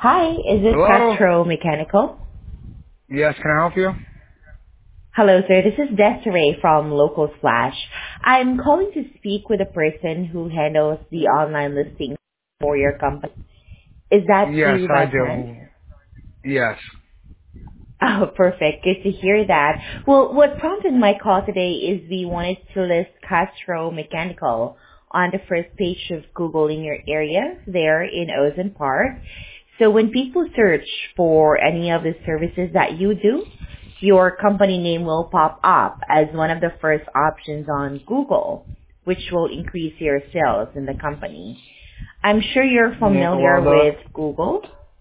Hi, is this Hello? Castro Mechanical? Yes, can I help you? Hello, sir. This is Desiree from Local Flash. I'm calling to speak with a person who handles the online listing for your company. Is that Yes, you I by chance? do. Yes. Oh, perfect. Good to hear that. Well, what prompted my call today is we wanted to list Castro Mechanical on the first page of Google in your area there in Ozone Park. So when people search for any of the services that you do, your company name will pop up as one of the first options on Google, which will increase your sales in the company. I'm sure you're Yeah, familiar well, with Google.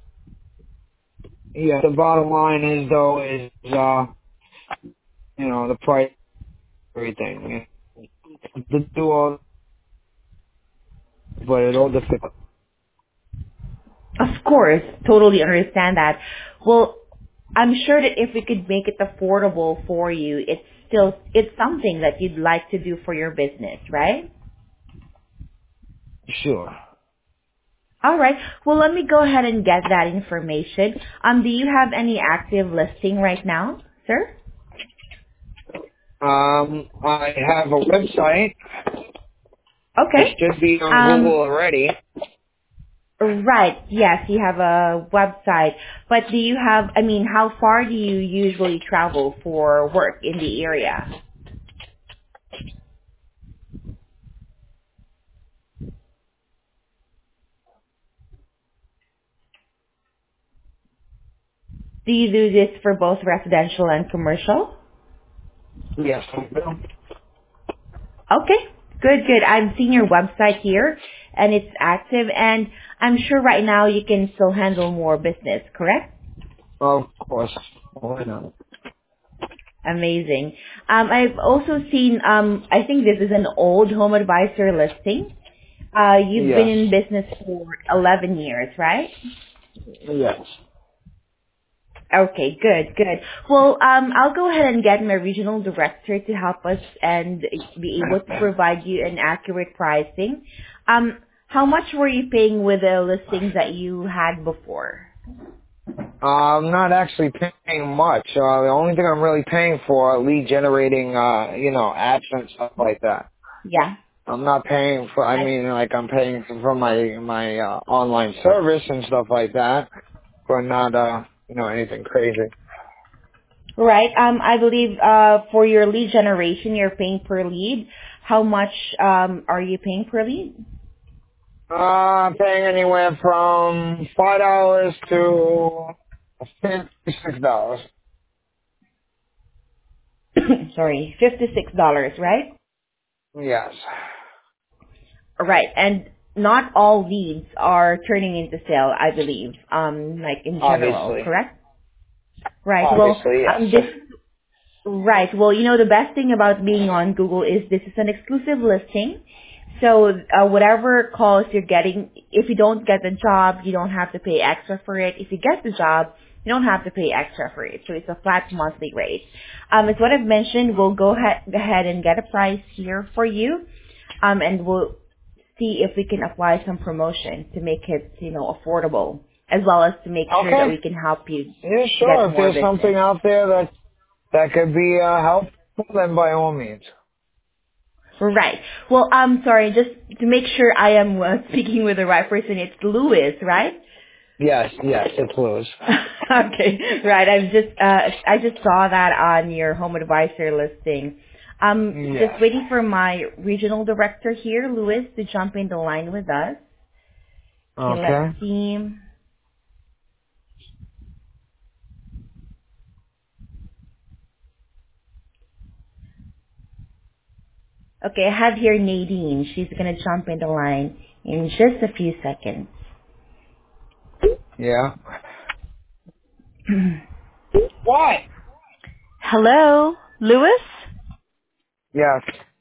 the bottom line is, though, the price, everything. The do all, but it all depends. Of course, totally understand that. Well, I'm sure that if we could make it affordable for you, it's something that you'd like to do for your business, right? Sure. All right. Well, let me go ahead and get that information. Do you have any active listing right now, sir? I have a website. It Okay. should be on Google Um, already. right. Yes, you have a website, but do you have? I mean, how far do you usually travel for work in the area? Do you do this for both residential and commercial? Yes, I do. Okay, good. I'm seeing your website here, and it's active, and I'm sure right now you can still handle more business, correct? Of course. Why not? Amazing. I've also seen, I think this is an old home advisor listing. You've been Yes. in business for 11 years, right? Yes. Okay, good. Well, I'll go ahead and get my regional director to help us and be able to provide you an accurate pricing. How much were you paying with the listings that you had before? I'm not actually paying much. The only thing I'm really paying for are lead generating, ads and stuff like that. Yeah. I'm not paying for, I, I'm paying for my online service and stuff like that, but not, anything crazy. right. I believe for your lead generation, you're paying per lead. How much are you paying per lead? I'm paying anywhere from $5 to $56. Sorry, $56, right? Yes. Right. And not all leads are turning into sale, I believe, like in general, Obviously. correct? Right. Well, Obviously, yes. this right. Well, the best thing about being on Google is this is an exclusive listing. So whatever calls you're getting, if you don't get the job, you don't have to pay extra for it. If you get the job, you don't have to pay extra for it. So it's a flat monthly rate. As what I've mentioned, we'll go ahead and get a price here for you, and we'll see if we can apply some promotion to make it, affordable, as well as to make sure that Okay. we can help you Yeah, get sure. If more there's business. something out there that could be helpful, then by all means. Right. Well, I'm sorry, just to make sure I am speaking with the right person, it's Louis, right? Yes, it's Lewis. Okay, right. I just saw that on your home advisor listing. Just Yes. waiting for my regional director here, Louis, to jump in the line with us. Okay, let's Okay. see. Okay, I have here Nadine. She's gonna jump in the line in just a few seconds. Yeah. What? Hello, Louis? Yes.